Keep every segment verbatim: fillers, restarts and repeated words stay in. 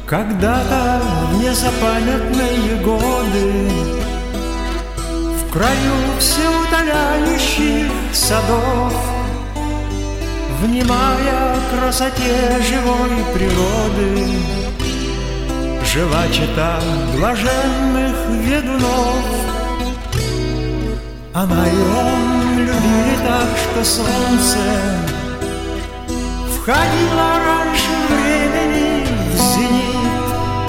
Когда-то в незапамятные годы в краю всеутоляющих садов, внимая красоте живой природы, жила чета блаженных ведунов. Она и он любили так, что солнце входило раньше времени в зенит,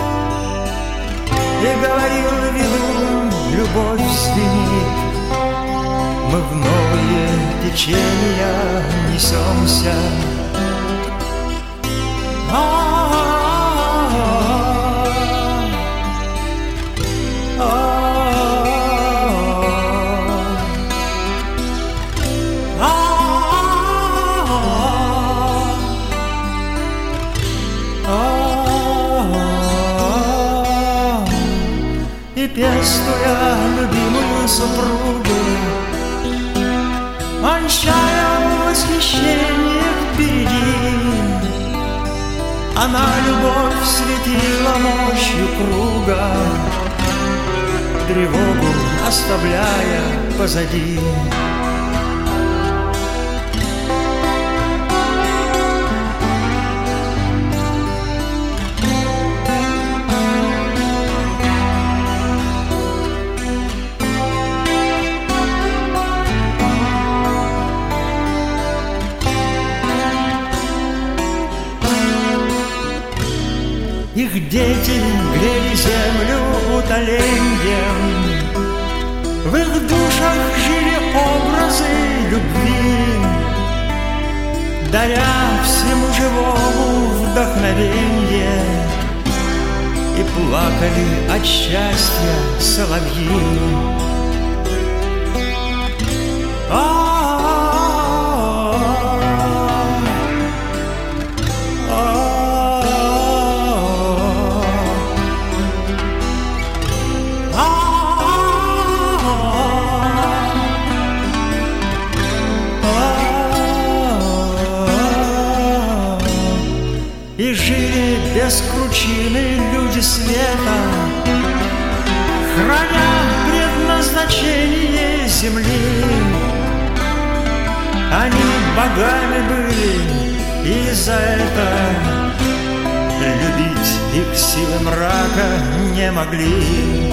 и говорил ведун: любовь звенит, мы в новые течения несемся. И пестуя любимую супругу, ончая восхищение впереди, она любовь светила мощью круга, тревогу оставляя позади. Их дети грели землю утоленьем, в их душах жили образы любви, даря всему живому вдохновенье, и плакали от счастья соловьи. И жили без кручины люди света, храня предназначение земли. Они богами были, и за это любить их силы мрака не могли.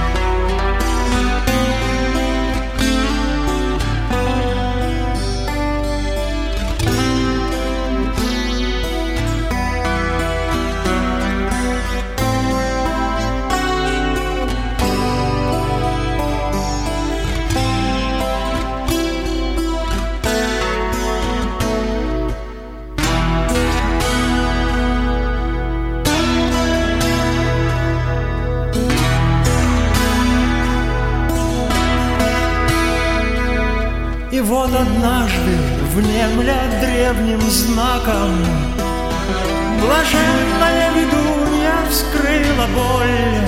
И вот однажды, внемля древним знаком, блаженная ведунья вскрыла боль.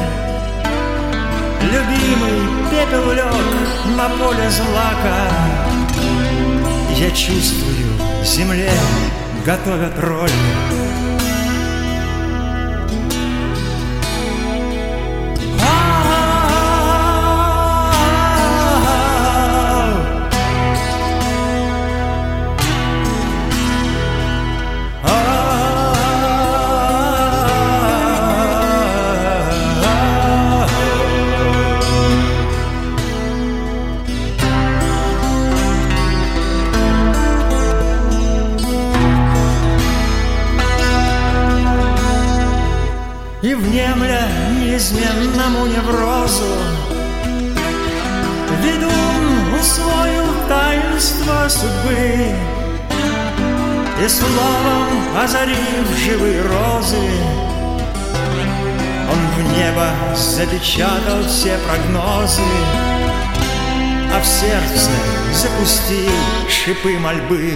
Любимый пепел лег на поле злака. Я чувствую, земле готовят роль. И внемля неизменному неврозу, ведун усвоил таинство судьбы, и словом озарив живые розы, он в небо запечатал все прогнозы, а в сердце запустил шипы мольбы.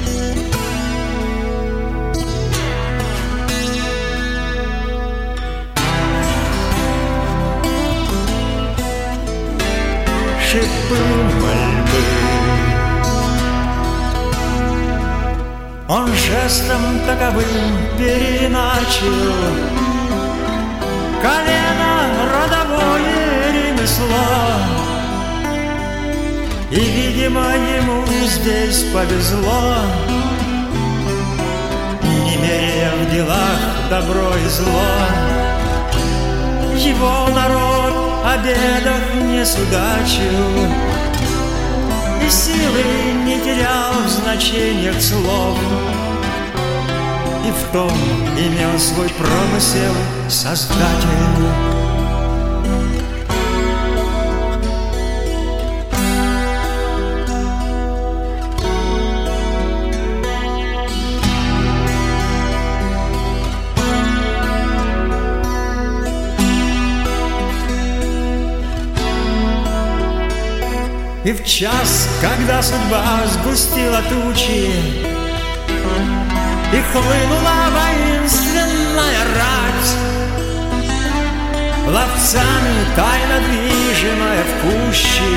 Шипы мольбы. Он жестом таковым переначал колено родовое ремесло. И, видимо, ему здесь повезло, не меряя в делах добро и зло. Его народ о бедах не судачил и силы не терял в значениях слов. И в том имел свой промысел Создатель. И в час, когда судьба сгустила тучи и хлынула воинственная рать, ловцами тайно движимая в кущи,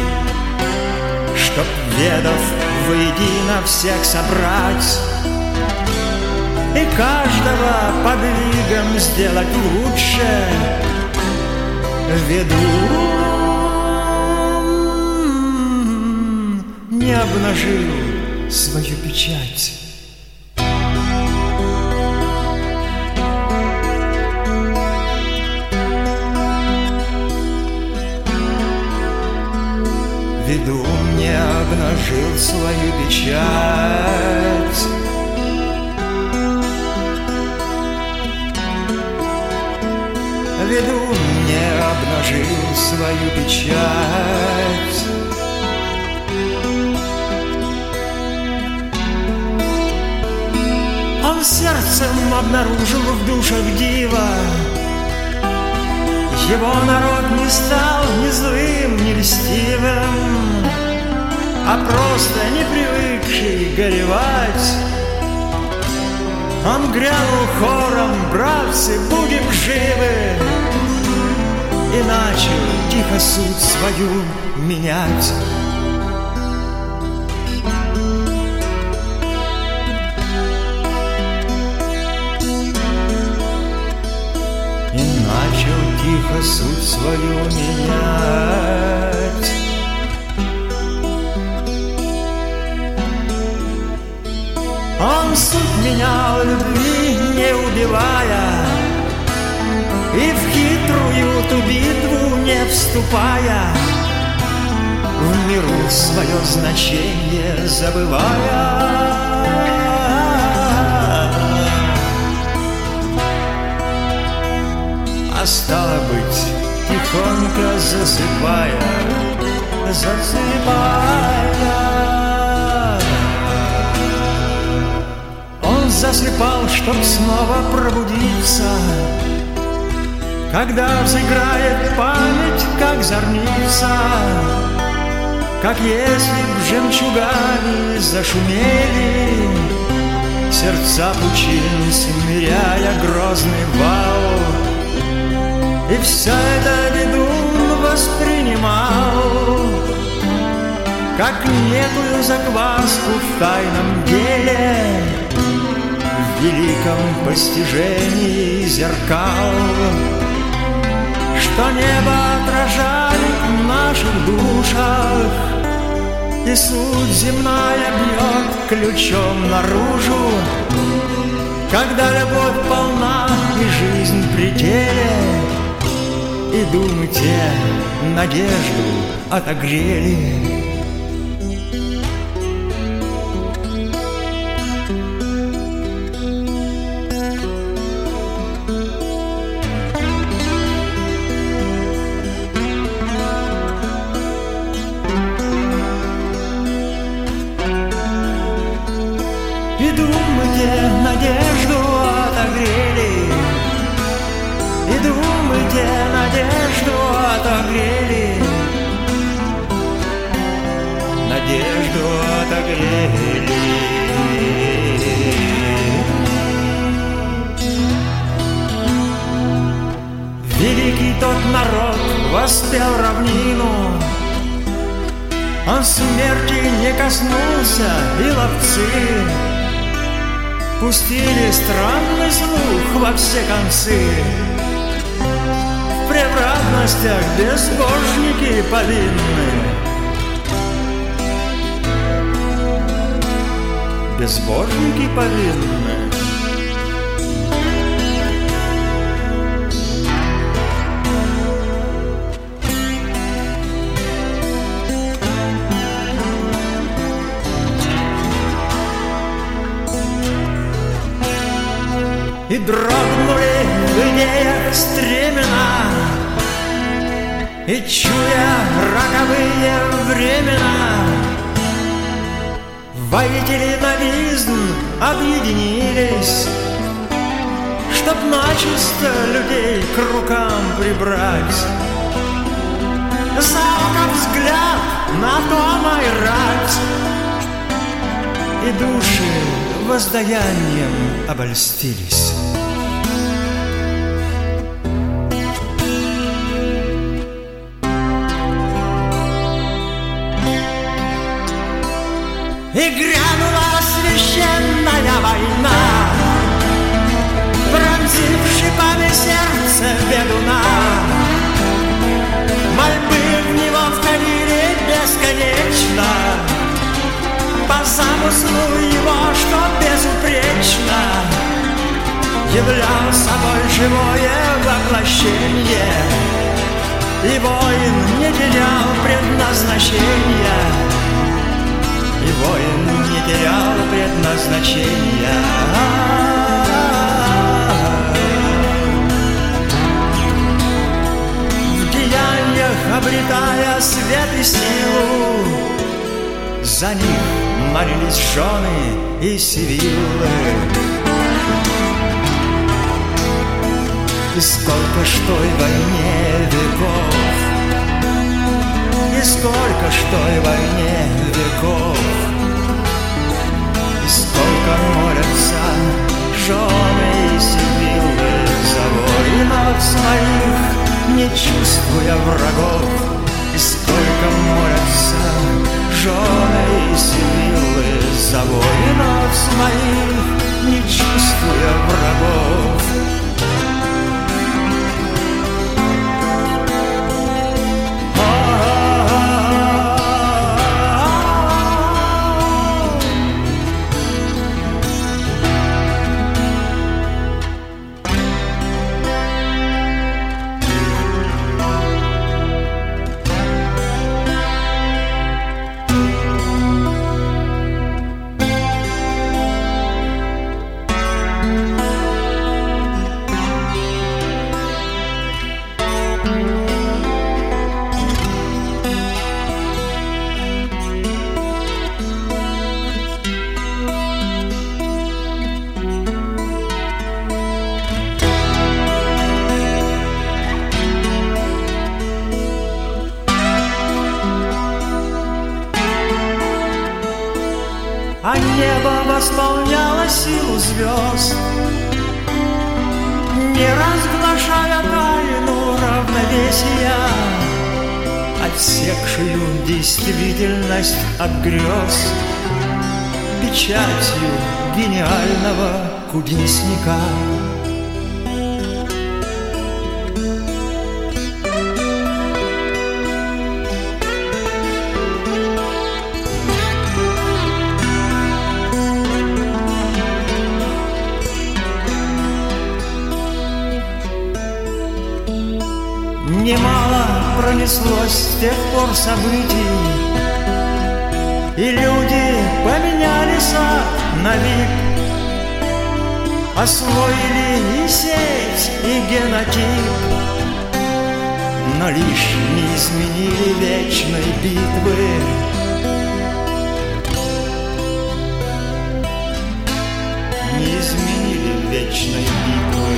чтоб, ведов, воедино всех собрать и каждого подвигом сделать лучше, веду не обнажил свою печать. Ведун не обнажил свою печать. Ведун не обнажил свою печать. Он сердцем обнаружил в душах дива. Его народ не стал ни злым, ни льстивым, а просто не привыкший горевать. Он грянул хором: братцы, будем живы, и начал тихо суть свою менять. И начал тихо суть свою менять. Он суть менял любви, не убивая, и в хитрую ту битву не вступая, в миру свое значение забывая. А стало быть, тихонько засыпая, засыпая, он засыпал, чтоб снова пробудиться, когда взыграет память, как зорница, как если б жемчугами зашумели сердца пучин, смиряя грозный вал. И все это ведун воспринимал как некую закваску в тайном деле, в великом постижении зеркал, что небо отражает в наших душах, и суть земная бьет ключом наружу, когда любовь полна и жизнь в пределе, и думы те надежду отогрели. И думы те надежду отогрели, и думы те надежду отогрели, надежду отогрели. Великий тот народ воспел равнину, он смерти не коснулся, и ловцы пустили странный слух во все концы, превратностях безбожники повинны. Безбожники повинны. И дрогнули в идеях стремена, и, чуя роковые времена, воители новизн объединились, чтоб начисто людей к рукам прибрать. За око взгляд на том и рать, и души воздаянием обольстились. И грянула священная война, пронзив шипами сердце бедуна. Мольбы в него входили бесконечно, по замыслу его, что безупречно являл собой живое воплощение, и воин не терял предназначения. И воин не терял предназначения. В деяниях обретая свет и силу, за них молились жены и сивиллы. И сколько ж той войне веков, и сколько ж той войне веков, и сколько молятся жены и сивиллы за воинов своих, не чувствуя врагов. И сколько молятся жены и сивиллы за воинов своих, не чувствуя врагов. А небо восполняло силу звезд, не разглашая тайну равновесия, отсекшую действительность от грез печатью гениального кудесника. Немало пронеслось с тех пор событий, и люди поменялись на вид, освоили и сеть, и генотип, но лишь не изменили вечной битвы. Не изменили вечной битвы.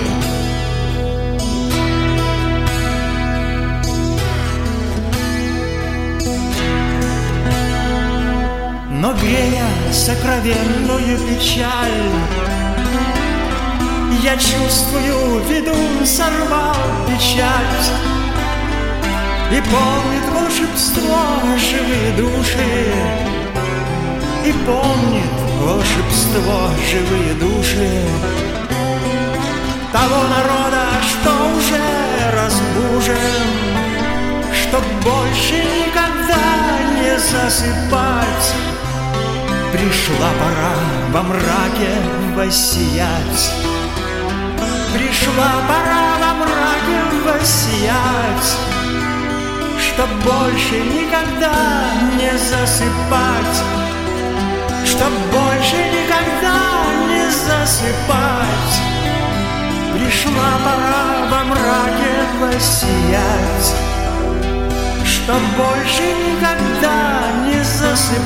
Но грея сокровенную печаль, я чувствую, ведун сорвал печать, и помнит волшебство живые души, и помнит волшебство живые души того народа, что уже разбужен больше никогда не засыпать. Пришла пора во мраке воссиять. Пришла пора во мраке воссиять, чтоб больше никогда не засыпать, чтоб больше никогда не засыпать. Пришла пора во мраке воссиять, чтоб больше никогда не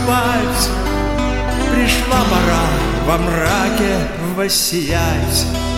засыпать. Пришла пора во мраке воссиять.